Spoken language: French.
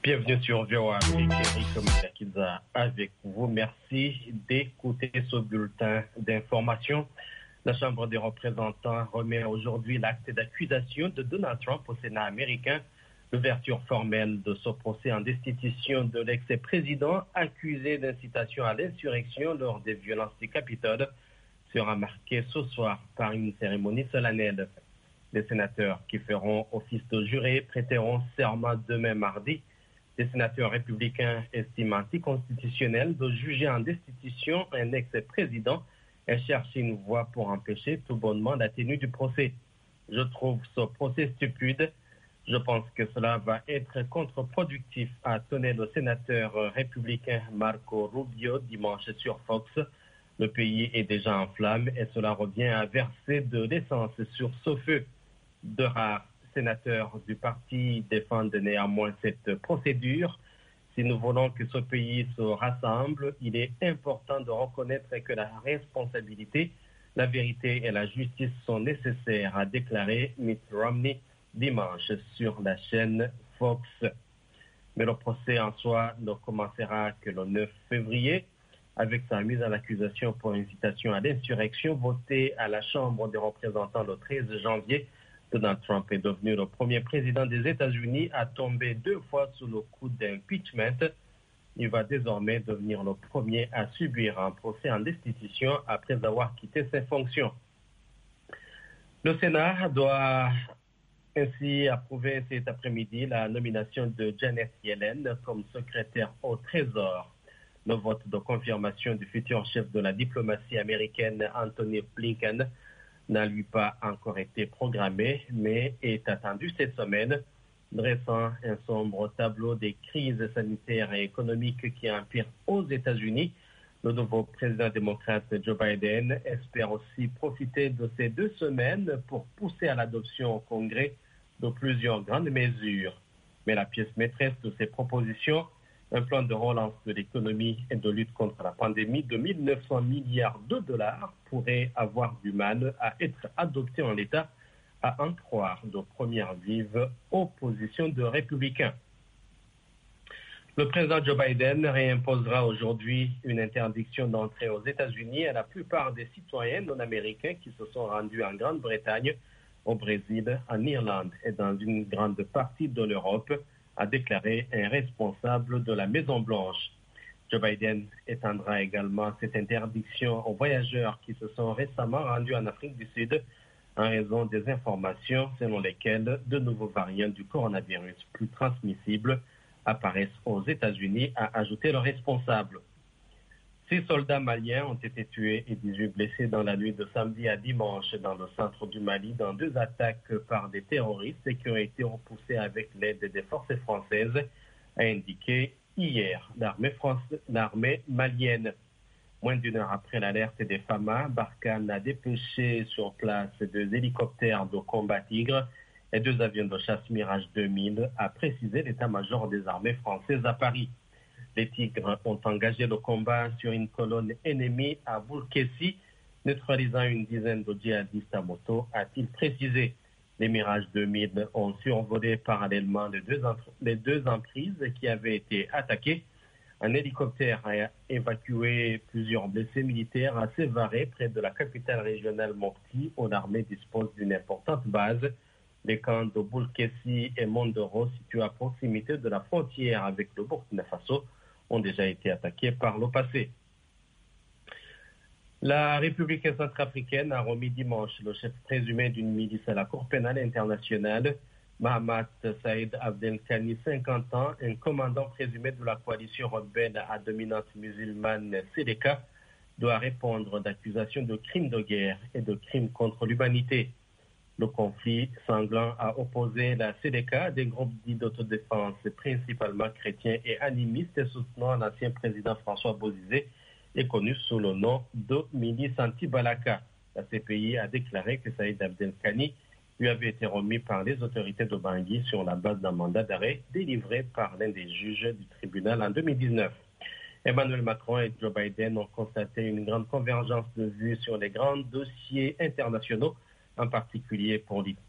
Bienvenue sur VOA Afrique, Eric Mutakiza avec vous. Merci d'écouter ce bulletin d'information. La Chambre des représentants remet aujourd'hui l'acte d'accusation de Donald Trump au Sénat américain. L'ouverture formelle de ce procès en destitution de l'ex-président accusé d'incitation à l'insurrection lors des violences du Capitole sera marquée ce soir par une cérémonie solennelle. Les sénateurs qui feront office de jurés prêteront serment demain mardi. Les sénateurs républicains estiment anticonstitutionnel de juger en destitution un ex-président et cherchent une voie pour empêcher tout bonnement la tenue du procès. Je trouve ce procès stupide. Je pense que cela va être contre-productif, a tonné le sénateur républicain Marco Rubio dimanche sur Fox. Le pays est déjà en flammes et cela revient à verser de l'essence sur ce feu. De rares sénateurs du parti défendent néanmoins cette procédure. Si nous voulons que ce pays se rassemble, il est important de reconnaître que la responsabilité, la vérité et la justice sont nécessaires, a déclaré Mitt Romney dimanche sur la chaîne Fox. Mais le procès en soi ne commencera que le 9 février avec sa mise en accusation pour incitation à l'insurrection votée à la Chambre des représentants le 13 janvier. Donald Trump est devenu le premier président des États-Unis à tomber 2 fois sous le coup d'impeachment. Il va désormais devenir le premier à subir un procès en destitution après avoir quitté ses fonctions. Le Sénat doit ainsi approuver cet après-midi la nomination de Janet Yellen comme secrétaire au Trésor. Le vote de confirmation du futur chef de la diplomatie américaine, Anthony Blinken, n'a lui pas encore été programmé, mais est attendu cette semaine, dressant un sombre tableau des crises sanitaires et économiques qui empirent aux États-Unis. Le nouveau président démocrate Joe Biden espère aussi profiter de ces 2 semaines pour pousser à l'adoption au Congrès de plusieurs grandes mesures. Mais la pièce maîtresse de ces propositions, un plan de relance de l'économie et de lutte contre la pandémie de 1 900 milliards de dollars pourrait avoir du mal à être adopté en l'état, à en croire de première vive opposition de républicains. Le président Joe Biden réimposera aujourd'hui une interdiction d'entrée aux États-Unis à la plupart des citoyens non-américains qui se sont rendus en Grande-Bretagne, au Brésil, en Irlande et dans une grande partie de l'Europe, a déclaré un responsable de la Maison-Blanche. Joe Biden étendra également cette interdiction aux voyageurs qui se sont récemment rendus en Afrique du Sud en raison des informations selon lesquelles de nouveaux variants du coronavirus plus transmissibles apparaissent aux États-Unis, a ajouté le responsable. 6 soldats maliens ont été tués et 18 blessés dans la nuit de samedi à dimanche dans le centre du Mali dans 2 attaques par des terroristes qui ont été repoussés avec l'aide des forces françaises, a indiqué hier l'armée malienne. Moins d'1 heure après l'alerte des FAMA, Barkhane a dépêché sur place 2 hélicoptères de combat Tigre et 2 avions de chasse Mirage 2000, a précisé l'état-major des armées françaises à Paris. Les Tigres ont engagé le combat sur une colonne ennemie à Boulkessi, neutralisant une dizaine de djihadistes à moto, a-t-il précisé. Les Mirage 2000 ont survolé parallèlement les deux emprises qui avaient été attaquées. Un hélicoptère a évacué plusieurs blessés militaires à Sévaré, près de la capitale régionale Mopti, où l'armée dispose d'une importante base. Les camps de Boulkessi et Mondoro, situés à proximité de la frontière avec le Burkina Faso, ont déjà été attaqués par le passé. La République centrafricaine a remis dimanche le chef présumé d'une milice à la Cour pénale internationale, Mahamat Saïd Abdelkani, 50 ans, un commandant présumé de la coalition rebelle à dominante musulmane Séléka, doit répondre d'accusations de crimes de guerre et de crimes contre l'humanité. Le conflit sanglant a opposé la Séléka à des groupes dits d'autodéfense, principalement chrétiens et animistes, soutenant l'ancien président François Bozizé, est connu sous le nom de milice anti-Balaka. La CPI a déclaré que Saïd Abdelkani lui avait été remis par les autorités de Bangui sur la base d'un mandat d'arrêt délivré par l'un des juges du tribunal en 2019. Emmanuel Macron et Joe Biden ont constaté une grande convergence de vues sur les grands dossiers internationaux, en particulier